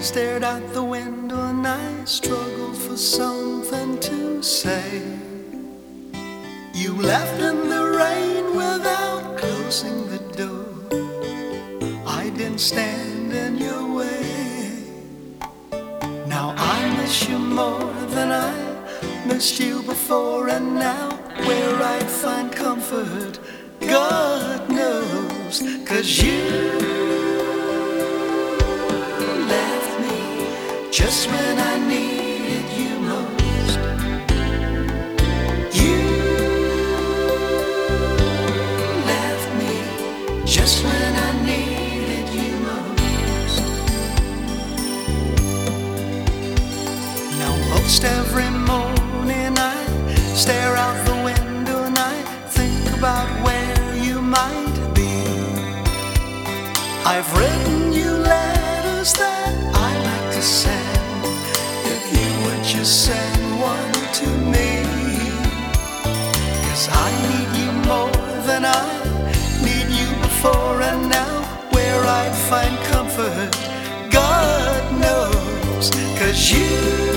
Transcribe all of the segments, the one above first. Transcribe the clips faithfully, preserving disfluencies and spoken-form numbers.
stared out the window and I struggled for something to say. You left in the rain without closing the door. I didn't stand in your way. Now I miss you more than I missed you before, and now where I'd find comfort, God knows, 'cause you left me just when I needed you most. You left me just when I needed you most. Now most every morning I stare out the window and I think about where you might be. I've written you letters that I like to send, if you would just send one to me. 'Cause I need you more than I need you before, and now where I'd find comfort, God knows, 'cause you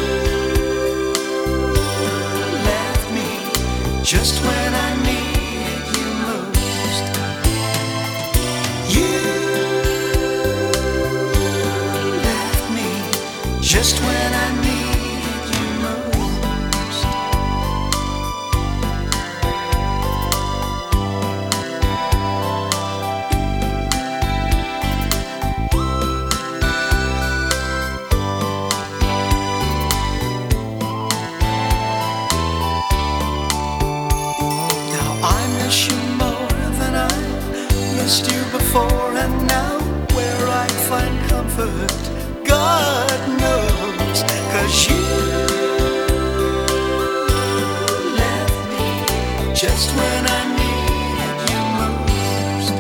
left me just when I needed you most. You left me just when I needed you most. Now I miss you more than I missed you before, and now where I find comfort, God knows, 'cause you left me just when I needed you most.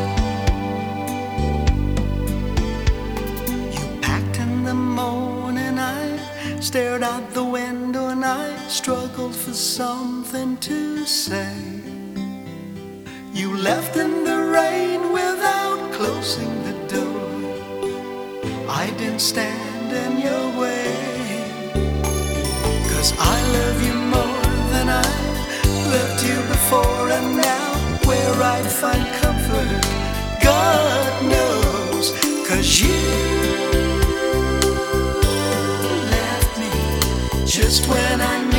You packed in the morning, I stared out the window and I struggled for something to say. You left in the rain without closing the door. I didn't stand in your way, 'cause I love you more than I loved you before, and now where I'd find comfort, God knows, 'cause you left me just when I